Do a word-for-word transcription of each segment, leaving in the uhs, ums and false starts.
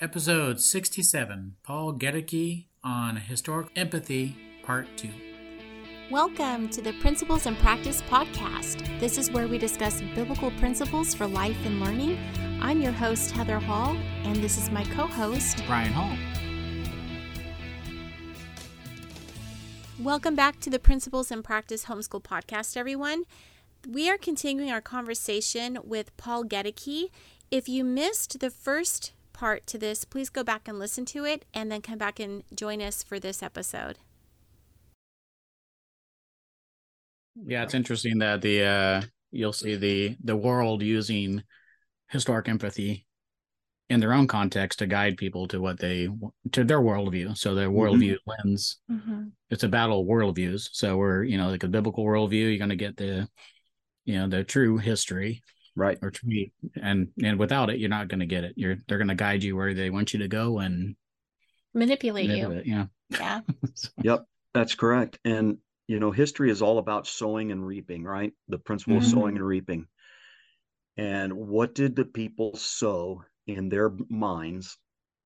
Episode sixty-seven, Paul Gedicke on Historical Empathy, Part two. Welcome to the Principles and Practice podcast. This is where we discuss biblical principles for life and learning. I'm your host, Heather Hall, and this is my co-host, Brian Hall. Welcome back to the Principles and Practice Homeschool podcast, everyone. We are continuing our conversation with Paul Gedicke. If you missed the first part to this, please go back and listen to it and then come back and join us for this episode. Yeah, it's interesting that the uh, you'll see the the world using historic empathy in their own context to guide people to what they to their worldview. So their worldview mm-hmm. lens. Mm-hmm. It's a battle of worldviews. So we're you know like a biblical worldview, you're going to get the you know the true history. Right. Or true, and and without it, you're not going to get it. You're they're going to guide you where they want you to go and manipulate you. It, yeah. Yeah. so. Yep, that's correct. And you know, history is all about sowing and reaping, right? The principle mm-hmm. of sowing and reaping. And what did the people sow in their minds?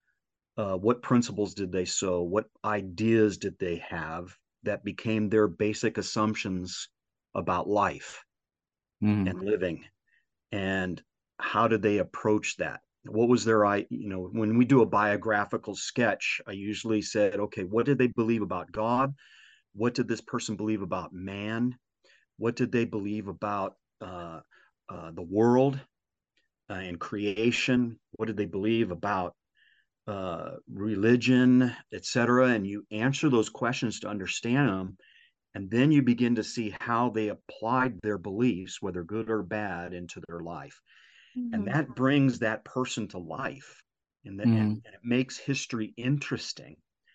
Uh, what principles did they sow? What ideas did they have that became their basic assumptions about life mm-hmm. and living? And how did they approach that? What was their, I, you know, when we do a biographical sketch, I usually said, okay, what did they believe about God? What did this person believe about man? What did they believe about uh, uh, the world uh, and creation? What did they believe about uh, religion, et cetera? And you answer those questions to understand them. And then you begin to see how they applied their beliefs, whether good or bad, into their life. Mm-hmm. And that brings that person to life. And, the, mm-hmm. and, and it makes history interesting.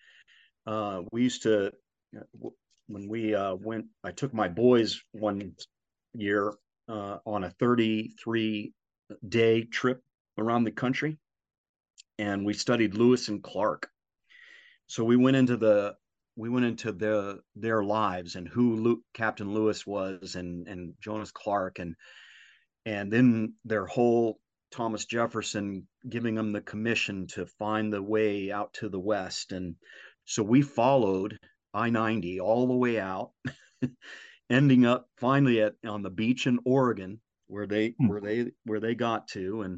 Uh, we used to, when we uh, went, I took my boys one year uh, on a thirty-three day trip around the country. And we studied Lewis and Clark. So we went into the we went into the their lives and who Luke, Captain Lewis was and and Jonas Clark and and then their whole Thomas Jefferson giving them the commission to find the way out to the West. And so we followed I ninety all the way out, ending up finally at on the beach in Oregon where they mm. where they where they got to and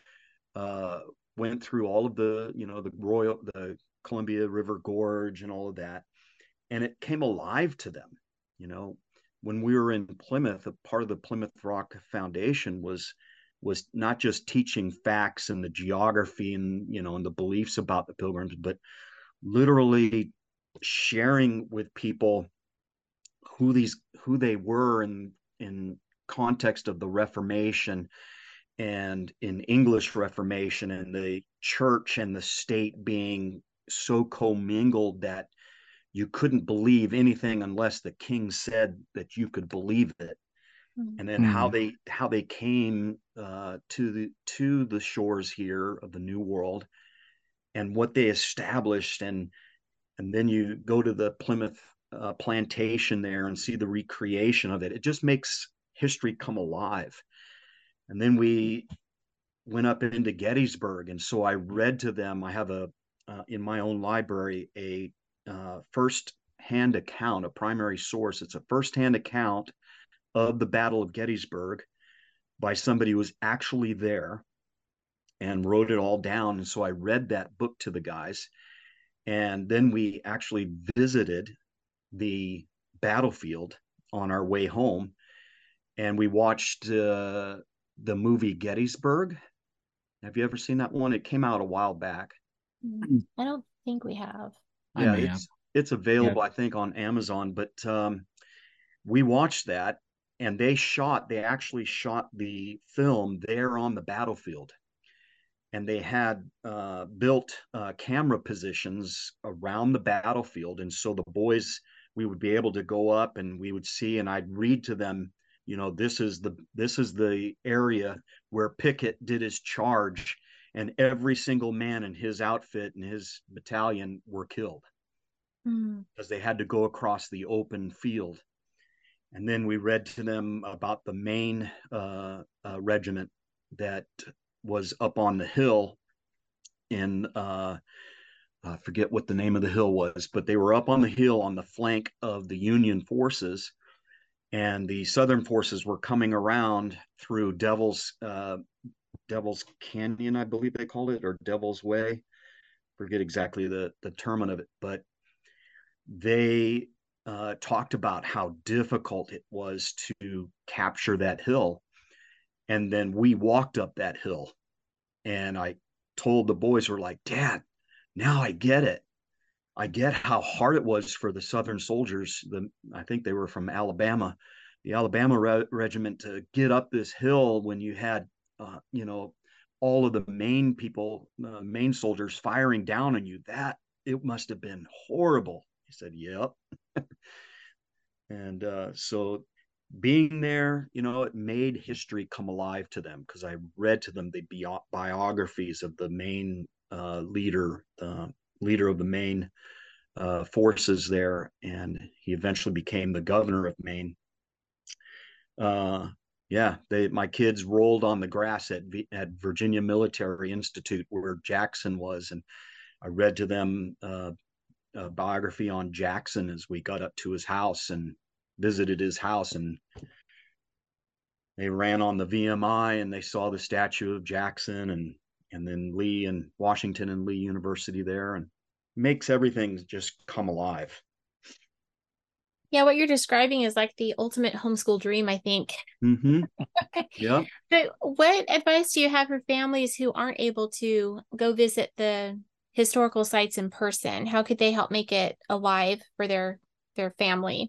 uh, went through all of the you know the Royal the Columbia River Gorge and all of that. And it came alive to them. You know, when we were in Plymouth, a part of the Plymouth Rock Foundation was, was not just teaching facts and the geography and, you know, and the beliefs about the Pilgrims, but literally sharing with people who these, who they were in, in context of the Reformation and in English Reformation and the church and the state being so commingled that you couldn't believe anything unless the king said that you could believe it. Mm-hmm. And then how they how they came uh, to the to the shores here of the New World and what they established. And and then you go to the Plymouth uh, plantation there and see the recreation of it. It just makes history come alive. And then we went up into Gettysburg. And so I read to them. I have a Uh, in my own library, a uh, first-hand account, a primary source. It's a first-hand account of the Battle of Gettysburg by somebody who was actually there and wrote it all down. And so I read that book to the guys. And then we actually visited the battlefield on our way home. And we watched uh, the movie Gettysburg. Have you ever seen that one? It came out a while back. I don't think we have. Yeah, it's it's available, yeah. I think, on Amazon. But um, we watched that, and they shot. They actually shot the film there on the battlefield, and they had uh, built uh, camera positions around the battlefield, and so the boys, we would be able to go up, and we would see, and I'd read to them. You know, this is the this is the area where Pickett did his charge. And every single man in his outfit and his battalion were killed mm. because they had to go across the open field. And then we read to them about the main uh, uh, regiment that was up on the hill in uh, I forget what the name of the hill was, but they were up on the hill on the flank of the Union forces, and the Southern forces were coming around through Devil's uh, Devil's Canyon, I believe they called it, or Devil's Way. Forget exactly the the term of it, but they uh, talked about how difficult it was to capture that hill. And then we walked up that hill, and I told the boys, were like, Dad, now I get it. I get how hard it was for the Southern soldiers. The I think they were from Alabama, the Alabama re- regiment, to get up this hill when you had, uh, you know, all of the Maine people, uh, Maine soldiers firing down on you. That it must have been horrible. He said, "Yep." And uh, so being there, you know, it made history come alive to them, because I read to them the bi- biographies of the Maine uh, leader, the leader of the Maine uh, forces there, and he eventually became the governor of Maine. Uh, yeah, they my kids rolled on the grass at v, at Virginia Military Institute where Jackson was, and I read to them uh, a biography on Jackson as we got up to his house and visited his house, and they ran on the V M I and they saw the statue of Jackson, and and then Lee and Washington and Lee University there, and makes everything just come alive. Yeah, what you're describing is like the ultimate homeschool dream, I think. Mm-hmm. Yeah. But what advice do you have for families who aren't able to go visit the historical sites in person? How could they help make it alive for their their family?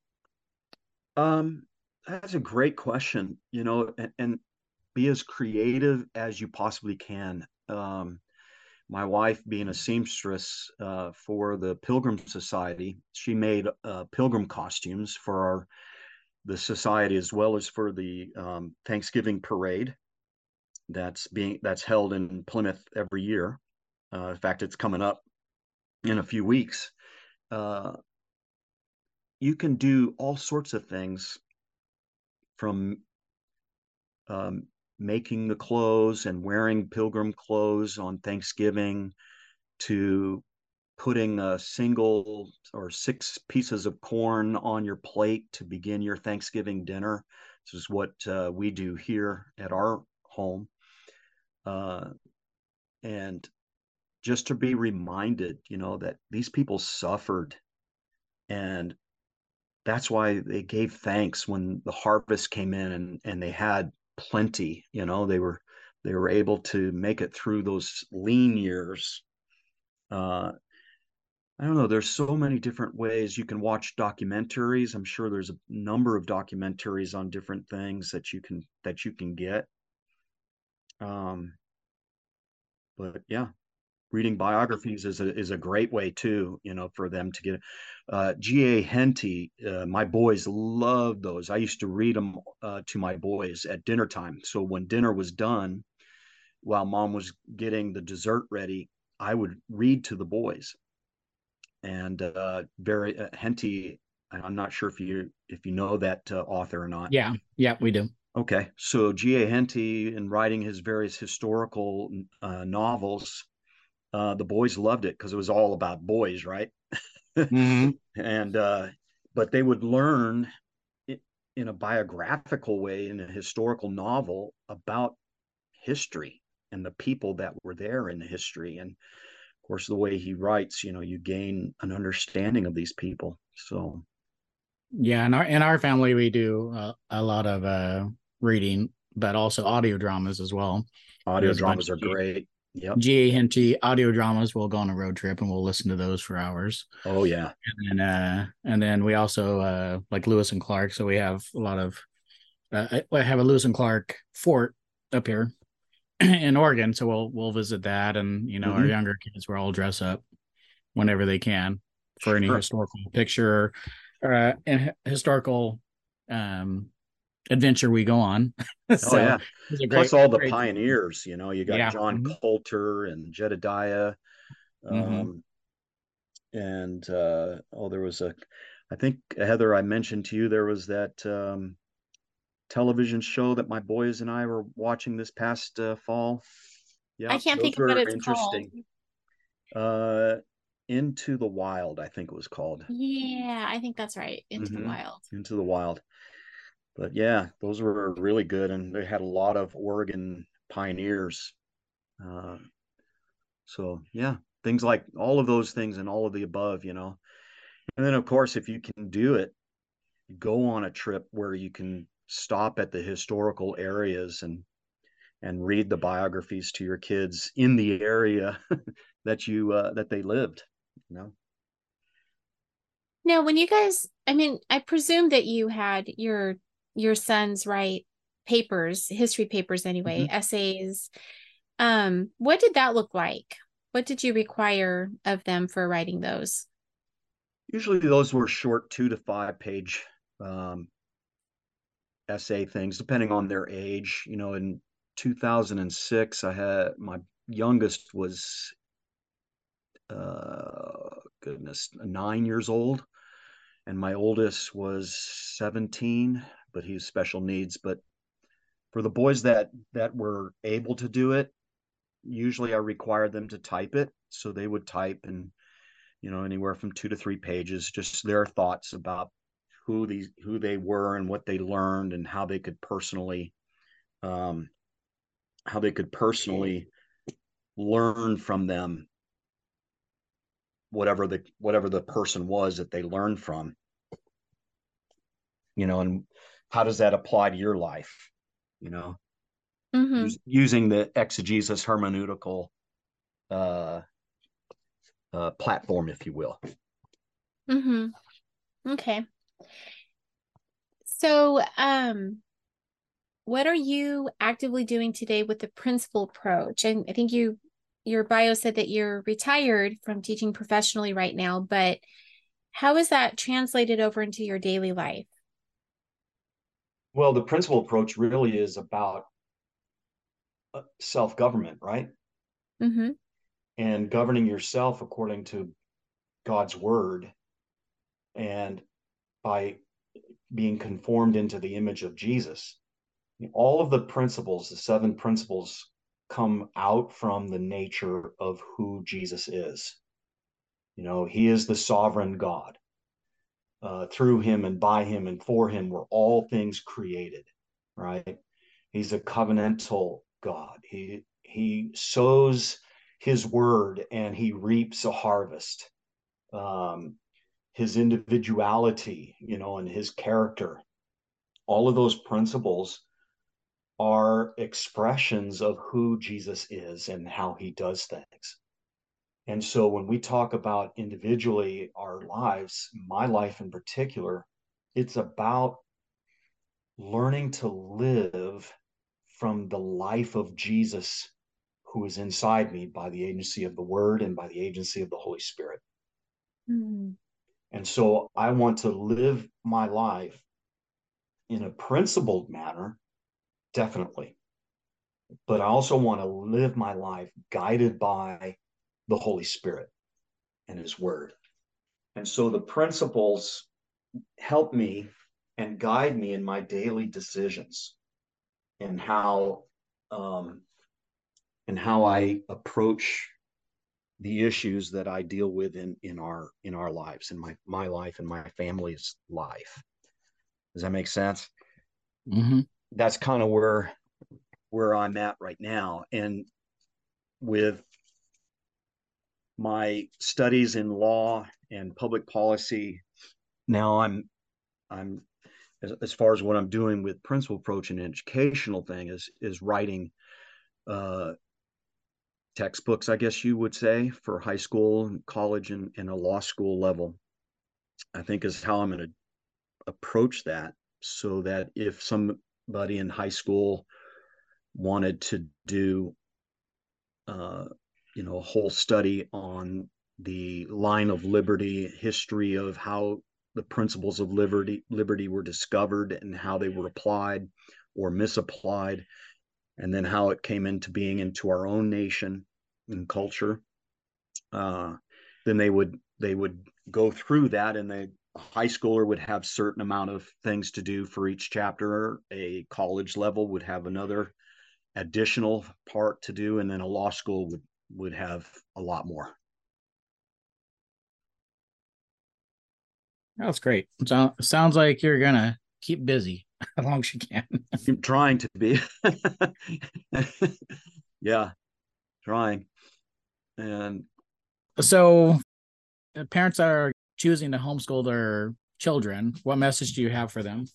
Um, that's a great question, you know, and, and be as creative as you possibly can. Um, my wife, being a seamstress uh, for the Pilgrim Society, she made uh, pilgrim costumes for our the society, as well as for the um, Thanksgiving parade that's being that's held in Plymouth every year. Uh, in fact, it's coming up in a few weeks. Uh, you can do all sorts of things, from um, making the clothes and wearing pilgrim clothes on Thanksgiving, to putting a single or six pieces of corn on your plate to begin your Thanksgiving dinner. This is what uh, we do here at our home. Uh, and just to be reminded, you know, that these people suffered, and that's why they gave thanks when the harvest came in, and, and they had plenty, you know, they were, they were able to make it through those lean years. Uh, I don't know. There's so many different ways you can watch documentaries. I'm sure there's a number of documentaries on different things that you can that you can get. Um, but yeah, reading biographies is a is a great way too. You know, for them to get. Uh, G A. Henty, uh, my boys loved those. I used to read them uh, to my boys at dinner time. So when dinner was done, while mom was getting the dessert ready, I would read to the boys. And uh, very uh, Henty, I'm not sure if you if you know that uh, author or not. Yeah, yeah, we do. Okay, so G A. Henty, in writing his various historical uh, novels, uh, the boys loved it because it was all about boys, right? Mm-hmm. and uh, but they would learn it in a biographical way, in a historical novel, about history and the people that were there in the history. And of course, the way he writes, you know, you gain an understanding of these people. So Yeah, in our in our family we do uh, a lot of uh, reading, but also audio dramas as well. audio There's a bunch dramas of are great. Yep. G A. Henty audio dramas. We'll go on a road trip and we'll listen to those for hours. Oh yeah. And uh, and then we also uh, like Lewis and Clark. So we have a lot of. Uh, I have a Lewis and Clark fort up here in Oregon, so we'll we'll visit that, and you know our Mm-hmm. younger kids will all dress up whenever they can for any Sure. historical picture or uh, and historical um adventure we go on. Oh So yeah. it's a Plus great, all the great. pioneers, you know, you got Yeah. John Mm-hmm. Coulter and Jedediah. Mm-hmm. Um, and uh, oh, there was a, I think Heather, I mentioned to you there was that um, television show that my boys and I were watching this past uh, fall. Yeah, I can't think those of what are it's called. interesting. Uh, Into the Wild, I think it was called. Yeah, I think that's right. Into the Mm-hmm. Wild. Into the Wild. But yeah, those were really good, and they had a lot of Oregon pioneers. Uh, so yeah, things like all of those things and all of the above, you know. And then of course, if you can do it, go on a trip where you can stop at the historical areas and and read the biographies to your kids in the area that you uh, that they lived, you know. Now, when you guys, I mean, I presume that you had your your sons write papers, history papers anyway, Mm-hmm. essays. Um, what did that look like? What did you require of them for writing those? Usually those were short two to five page um, essay things, depending on their age. You know, in two thousand six, I had my youngest was, uh, goodness, nine years old, and my oldest was seventeen, but he's special needs. But for the boys that that were able to do it, usually I required them to type it, so they would type, and you know, anywhere from two to three pages, just their thoughts about who these who they were and what they learned and how they could personally um, how they could personally learn from them whatever the whatever the person was that they learned from, you know, and how does that apply to your life, you know, Mm-hmm. Use, using the exegesis hermeneutical uh, uh, platform, if you will. Mm-hmm. Okay. So, um, what are you actively doing today with the principal approach? And I think you your bio said that you're retired from teaching professionally right now, but how is that translated over into your daily life? Well, the principal approach really is about uh, self-government, right? Mm-hmm. And governing yourself according to God's word, and by being conformed into the image of Jesus. All of the principles, the seven principles, come out from the nature of who Jesus is. You know, he is the sovereign God. Uh, through him and by him and for him were all things created, right? He's a covenantal God. He he sows his word and he reaps a harvest. Um, his individuality, you know, and his character, all of those principles are expressions of who Jesus is and how he does things. And so when we talk about individually our lives, my life in particular, it's about learning to live from the life of Jesus who is inside me by the agency of the word and by the agency of the Holy Spirit. Mm-hmm. And so I want to live my life in a principled manner, definitely. But I also want to live my life guided by the Holy Spirit and his word. And so the principles help me and guide me in my daily decisions and how um, and how I approach the issues that I deal with in in our in our lives, in my my life and my family's life. Does that make sense? Mm-hmm. That's kind of where where I'm at right now. And with my studies in law and public policy, now I'm I'm as, as far as what I'm doing with principal approach and educational thing is is writing uh, textbooks, I guess you would say, for high school and college and, and a law school level. I think is how I'm going to approach that, so that if somebody in high school wanted to do uh, you know, a whole study on the line of liberty, history of how the principles of liberty liberty were discovered and how they were applied or misapplied, and then how it came into being into our own nation and culture. Uh, then they would they would go through that, and the high schooler would have certain amount of things to do for each chapter. A college level would have another additional part to do, and then a law school would would have a lot more. That's great. So, sounds like you're gonna keep busy as long as you can. I'm trying to be. Yeah, trying. And so, parents that are choosing to homeschool their children, what message do you have for them?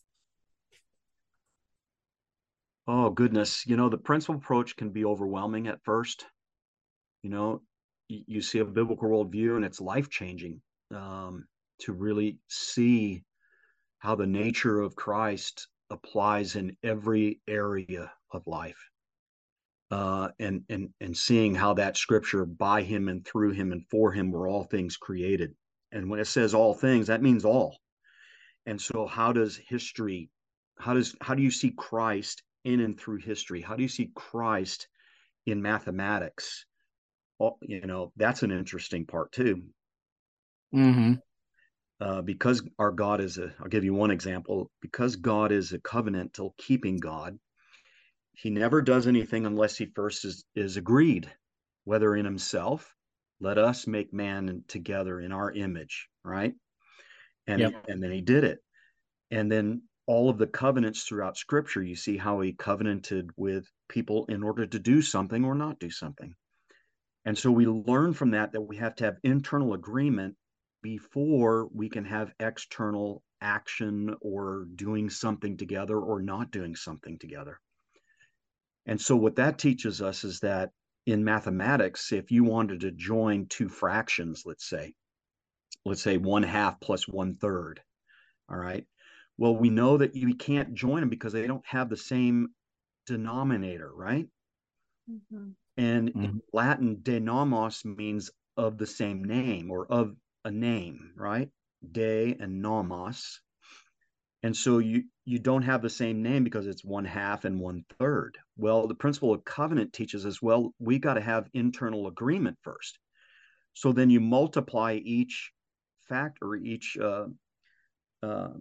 Oh, goodness. You know, the principal approach can be overwhelming at first. You know, you, you see a biblical worldview and it's life changing, um, to really see how the nature of Christ applies in every area of life. Uh, and and and seeing how that scripture, by him and through him and for him were all things created. And when it says all things, that means all. And so how does history, how does how do you see Christ in and through history? How do you see Christ in mathematics? Well, you know, that's an interesting part too. Mm-hmm. Uh, because our God is a, I'll give you one example, because God is a covenantal keeping God, he never does anything unless he first is, is agreed, whether in himself, let us make man together in our image, right? And, Yep. and then he did it. And then all of the covenants throughout scripture, you see how he covenanted with people in order to do something or not do something. And so we learn from that that we have to have internal agreement before we can have external action or doing something together or not doing something together. And so what that teaches us is that in mathematics, if you wanted to join two fractions, let's say, let's say one half plus one third, all right, well, we know that you can't join them because they don't have the same denominator, right? Mm-hmm. And Mm-hmm. in Latin, de nomos means of the same name or of a name, right? De and nomos. And so you you don't have the same name because it's one half and one third. Well, the principle of covenant teaches us, well, we got to have internal agreement first. So then you multiply each factor, each uh, uh,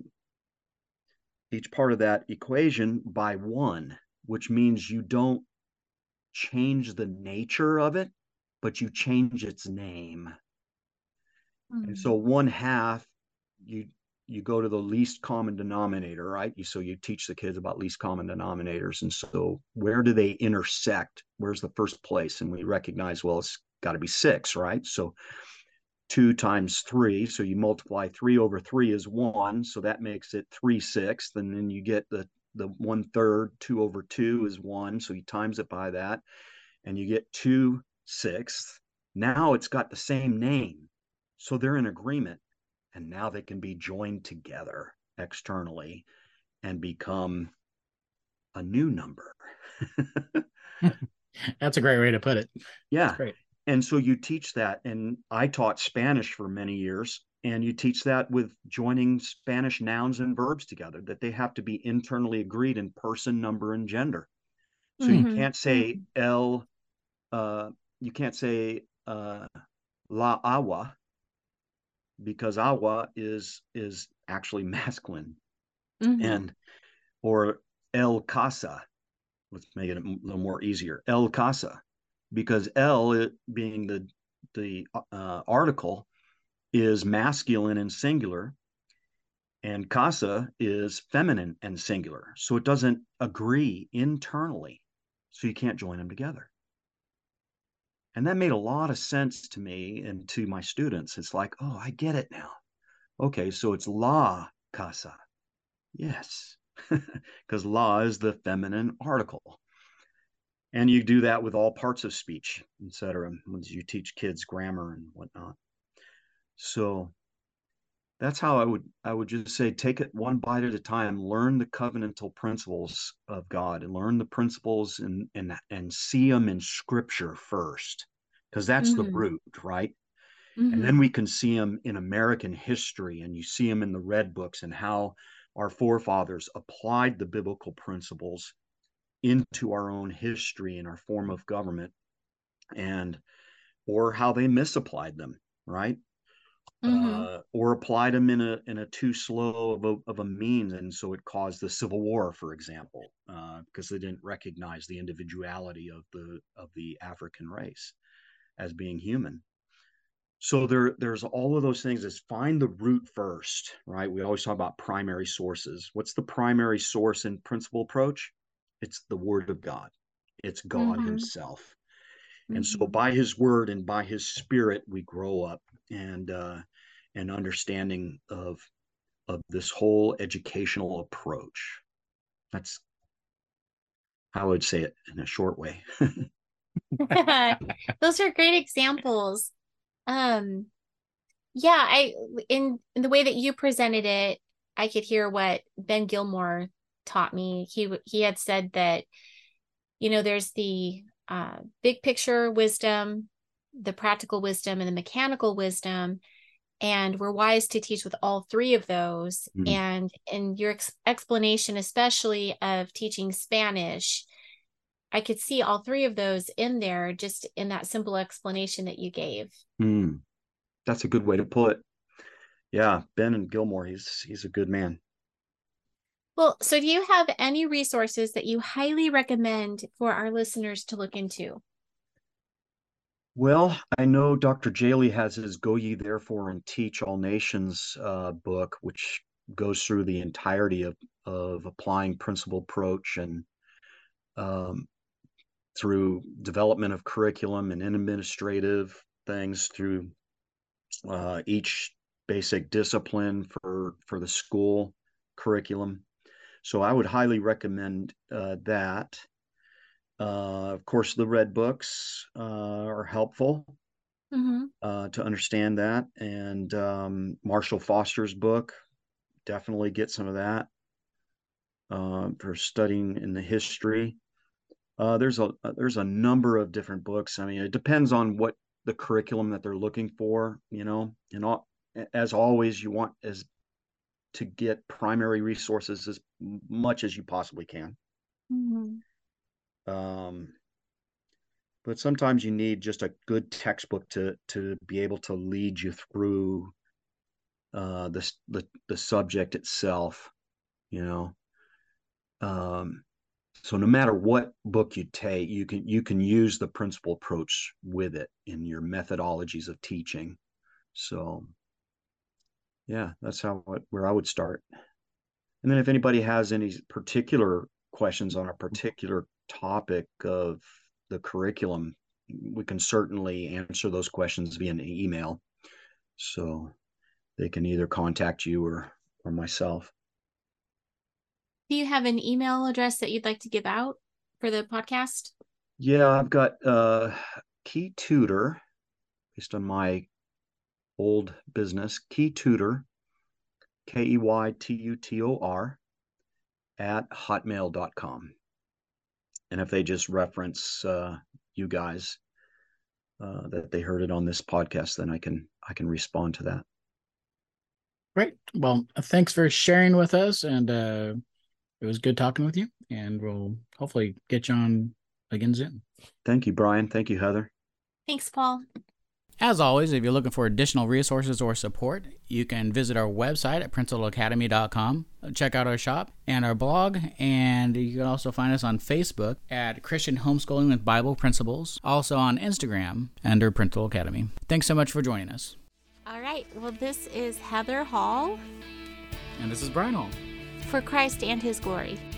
each part of that equation by one, which means you don't change the nature of it, but you change its name. Mm-hmm. And so one half, you you go to the least common denominator, right? You, so you teach the kids about least common denominators. And so where do they intersect? Where's the first place? And we recognize, well, it's got to be six, right? So two times three. So you multiply three over three is one. So that makes it three sixths. And then you get the, the one third, two over two is one. So you times it by that and you get two sixths. Now it's got the same name. So they're in agreement. And now they can be joined together externally and become a new number. That's a great way to put it. Yeah. That's great. And so you teach that. And I taught Spanish for many years. And you teach that with joining Spanish nouns and verbs together, that they have to be internally agreed in person, number, and gender. So mm-hmm. you can't say el, uh, you can't say uh, la agua, because agua is is actually masculine. Mm-hmm. And or el casa, let's make it a little more easier, el casa, because el, it being the the uh, article, is masculine and singular, and casa is feminine and singular, so it doesn't agree internally, so you can't join them together. And that made a lot of sense to me and to my students. It's like, oh, I get it now. Okay, so it's la casa. Yes, because la is the feminine article. And you do that with all parts of speech, et cetera, as you teach kids grammar and whatnot. So that's how I would I would just say, take it one bite at a time, learn the covenantal principles of God, and learn the principles and and and see them in scripture first, because that's mm-hmm. the root, right? Mm-hmm. And then we can see them in American history, and you see them in the Red Books and how our forefathers applied the biblical principles into our own history and our form of government, and or how they misapplied them, right? Mm-hmm. uh, or applied them in a in a too slow of a, of a means, and so it caused the Civil War, for example, uh, because they didn't recognize the individuality of the of the African race as being human. So there there's all of those things. Is find the root first, right? We always talk about primary sources. What's the primary source in principle approach? It's the Word of God. It's God Mm-hmm. Himself. And so Mm-hmm. by His Word and by His Spirit, we grow up and uh, an understanding of of this whole educational approach. That's how I would say it in a short way. Those are great examples. Um, yeah, I in, in the way that you presented it, I could hear what Ben Gilmore taught me. He he had said that, you know, there's the uh, big picture wisdom, the practical wisdom, and the mechanical wisdom, and we're wise to teach with all three of those. Mm. And in your ex- explanation, especially of teaching Spanish, I could see all three of those in there, just in that simple explanation that you gave. Mm. That's a good way to put it. Yeah, Ben and Gilmore, he's he's a good man. Well, so do you have any resources that you highly recommend for our listeners to look into? Well, I know Doctor Jaley has his Go Ye Therefore and Teach All Nations uh, book, which goes through the entirety of, of applying principle approach and um, through development of curriculum and administrative things through uh, each basic discipline for, for the school curriculum. So I would highly recommend uh, that. Uh, of course, the red books uh, are helpful Mm-hmm. uh, to understand that. And um, Marshall Foster's book, definitely get some of that uh, for studying in the history. Uh, there's a there's a number of different books. I mean, it depends on what the curriculum that they're looking for, you know. And all, as always, you want as to get primary resources as much as you possibly can. Mm-hmm. Um, but sometimes you need just a good textbook to to be able to lead you through uh, the, the the subject itself, you know. Um, so no matter what book you take, you can you can use the principle approach with it in your methodologies of teaching. So yeah, that's how where I would start. And then if anybody has any particular questions on a particular topic of the curriculum, we can certainly answer those questions via an email. So they can either contact you or or myself. Do you have an email address that you'd like to give out for the podcast? Yeah, I've got uh, Key Tutor, based on my old business, Key Tutor, K E Y T U T O R, at hotmail dot com. And if they just reference uh, you guys uh, that they heard it on this podcast, then I can I can respond to that. Great. Well, thanks for sharing with us, and uh, it was good talking with you. And we'll hopefully get you on again soon. Thank you, Brian. Thank you, Heather. Thanks, Paul. As always, if you're looking for additional resources or support, you can visit our website at principle academy dot com, check out our shop and our blog, and you can also find us on Facebook at Christian Homeschooling with Bible Principles, also on Instagram under Principle Academy. Thanks so much for joining us. All right. Well, this is Heather Hall. And this is Brian Hall. For Christ and His glory.